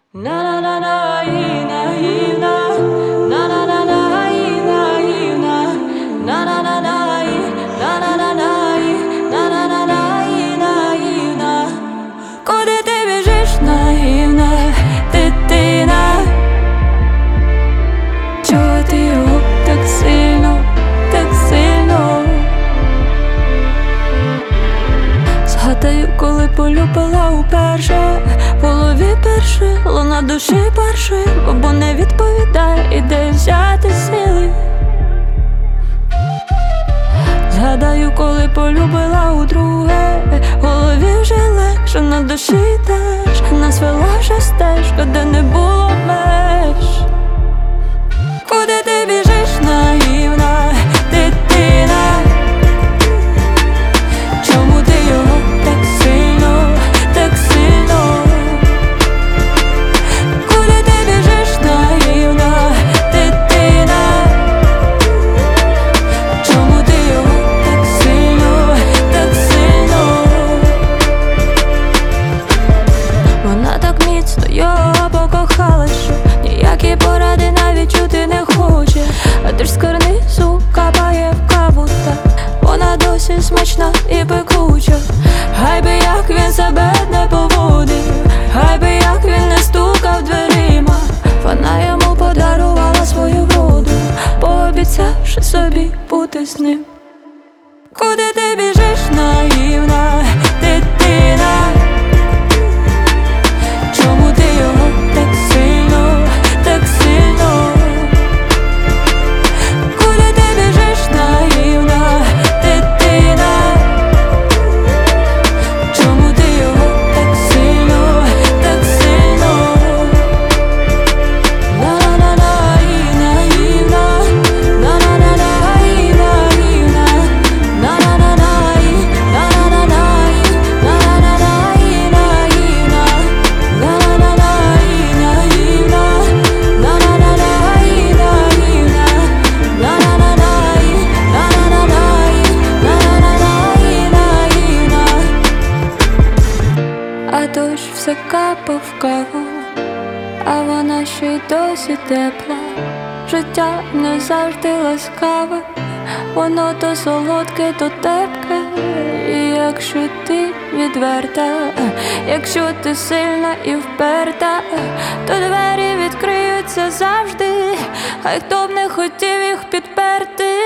Куди ти біжиш, наївна дитина? Чого ти його так сильно, так сильно? Згадаю, коли полюбила уперше, в голові перше, луна душі першої, бо не відповідає, і де взяти сили. Згадаю, коли полюбила удруге, в голові вже легше, на душі теж. Нас вела вже стежка, де не було меж. Куди ти біжиш, наївна дитина? Чому ти його так сильно, так сильно? Куди ти біжиш, наївна дитина? Чому ти його так сильно, так сильно? Вона так міцно його покохала, що ніякі поради навіть чути не хоче. А ти ж з карнизу капає в каву, та вона досі смачна і пекуча. Хай би як він себе не поводив, хай би як він не стукав дверима, вона йому подарувала свою вроду, пообіцявши собі бути з ним. Куди ти біжиш, наївна дитина? Чому ти його так сильно, так сильно? Куди ти біжиш, наївна дитина? Чому ти його так сильно, так сильно? На-на-на-на-і, наївна, на-на-на-на-і, наївна, на-на-на-на-і, на-на-на-на-і, на-на-на-на-і, наївна, на-на-на-на-і, наївна, на-на-на-на-і, наївна, на-на-на-на-і, на-на-на-на-і, на-на-на-на-і, наївна. А дощ все капав в каву, а вона ще й досі тепла. Життя не завжди ласкаве, воно то солодке, то терпке. І якщо ти відверта, якщо ти сильна і вперта, то двері відкриються завжди, хай хто б не хотів їх підперти.